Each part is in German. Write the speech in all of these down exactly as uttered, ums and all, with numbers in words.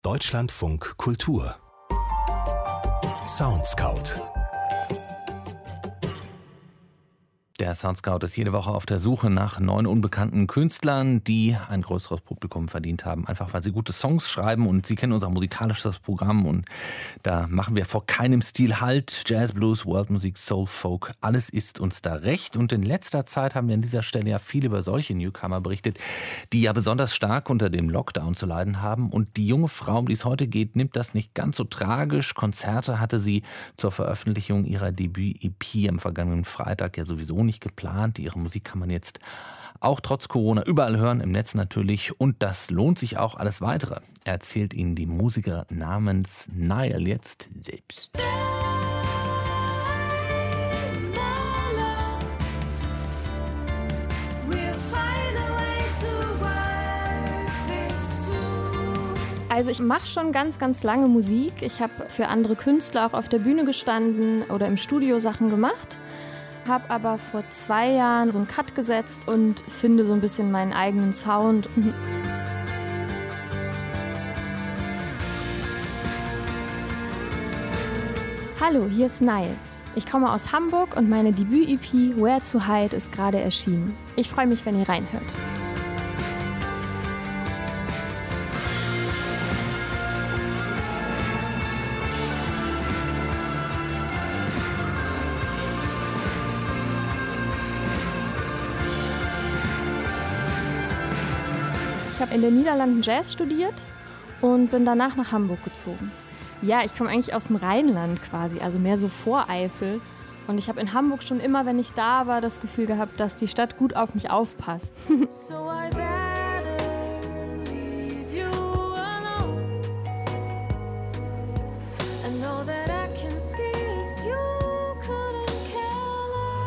Deutschlandfunk Kultur Soundscout. Der Soundscout ist jede Woche auf der Suche nach neuen unbekannten Künstlern, die ein größeres Publikum verdient haben, einfach weil sie gute Songs schreiben. Und Sie kennen unser musikalisches Programm und da machen wir vor keinem Stil Halt. Jazz, Blues, Worldmusik, Soul, Folk, alles ist uns da recht. Und in letzter Zeit haben wir an dieser Stelle ja viel über solche Newcomer berichtet, die ja besonders stark unter dem Lockdown zu leiden haben. Und die junge Frau, um die es heute geht, nimmt das nicht ganz so tragisch. Konzerte hatte sie zur Veröffentlichung ihrer Debüt-E P am vergangenen Freitag ja sowieso nicht geplant. Ihre Musik kann man jetzt auch trotz Corona überall hören, im Netz natürlich. Und das lohnt sich auch alles Weitere, erzählt Ihnen die Musikerin namens Nile jetzt selbst. Also ich mache schon ganz, ganz lange Musik. Ich habe für andere Künstler auch auf der Bühne gestanden oder im Studio Sachen gemacht. Habe aber vor zwei Jahren so einen Cut gesetzt und finde so ein bisschen meinen eigenen Sound. Hallo, hier ist Nile. Ich komme aus Hamburg und meine Debüt-E P Where to Hide ist gerade erschienen. Ich freue mich, wenn ihr reinhört. Ich habe in den Niederlanden Jazz studiert und bin danach nach Hamburg gezogen. Ja, ich komme eigentlich aus dem Rheinland quasi, also mehr so Voreifel. Und ich habe in Hamburg schon immer, wenn ich da war, das Gefühl gehabt, dass die Stadt gut auf mich aufpasst. So I better leave you alone and know that I can see as you couldn't care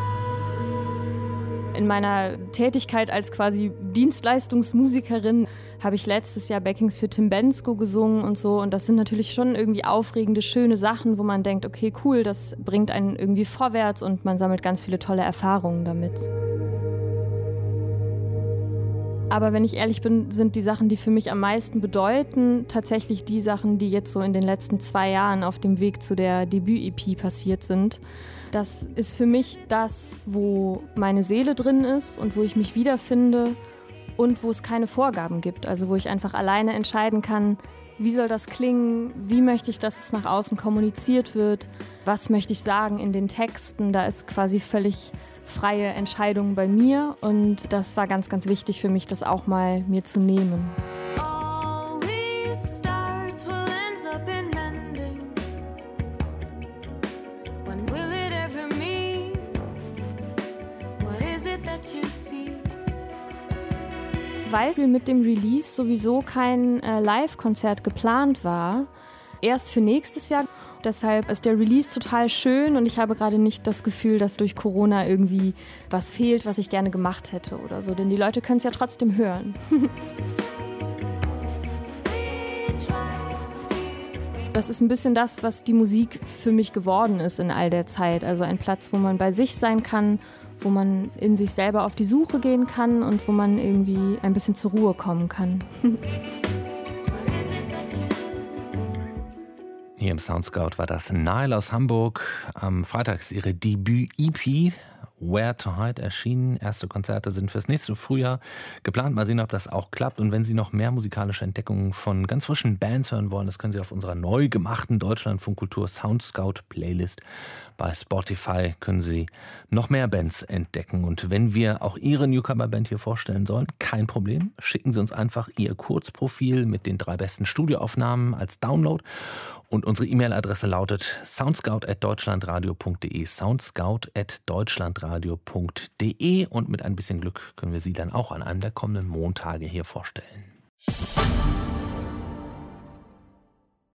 less. In meiner Tätigkeit als quasi Dienstleistungsmusikerin habe ich letztes Jahr Backings für Tim Bendzko gesungen und so. Und das sind natürlich schon irgendwie aufregende, schöne Sachen, wo man denkt, okay, cool, das bringt einen irgendwie vorwärts und man sammelt ganz viele tolle Erfahrungen damit. Aber wenn ich ehrlich bin, sind die Sachen, die für mich am meisten bedeuten, tatsächlich die Sachen, die jetzt so in den letzten zwei Jahren auf dem Weg zu der Debüt-E P passiert sind. Das ist für mich das, wo meine Seele drin ist und wo ich mich wiederfinde. Und wo es keine Vorgaben gibt, also wo ich einfach alleine entscheiden kann, wie soll das klingen, wie möchte ich, dass es nach außen kommuniziert wird, was möchte ich sagen in den Texten. Da ist quasi völlig freie Entscheidung bei mir und das war ganz, ganz wichtig für mich, das auch mal mir zu nehmen. All we start will end up in mending. When will it ever mean? What is it that you see? Weil mit dem Release sowieso kein äh, Live-Konzert geplant war, erst für nächstes Jahr. Deshalb ist der Release total schön und ich habe gerade nicht das Gefühl, dass durch Corona irgendwie was fehlt, was ich gerne gemacht hätte oder so. Denn die Leute können es ja trotzdem hören. Das ist ein bisschen das, was die Musik für mich geworden ist in all der Zeit. Also ein Platz, wo man bei sich sein kann, wo man in sich selber auf die Suche gehen kann und wo man irgendwie ein bisschen zur Ruhe kommen kann. Hier im Soundscout war das Nile aus Hamburg. Am Freitag ist ihre Debüt-E P Where to Hide erschienen. Erste Konzerte sind fürs nächste Frühjahr geplant. Mal sehen, ob das auch klappt. Und wenn Sie noch mehr musikalische Entdeckungen von ganz frischen Bands hören wollen, das können Sie auf unserer neu gemachten Deutschlandfunk Kultur Soundscout Playlist bei Spotify können Sie noch mehr Bands entdecken. Und wenn wir auch Ihre Newcomer-Band hier vorstellen sollen, kein Problem. Schicken Sie uns einfach Ihr Kurzprofil mit den drei besten Studioaufnahmen als Download. Und unsere E-Mail-Adresse lautet soundscout at deutschlandradio punkt de, soundscout at deutschlandradio punkt de. Und mit ein bisschen Glück können wir Sie dann auch an einem der kommenden Montage hier vorstellen.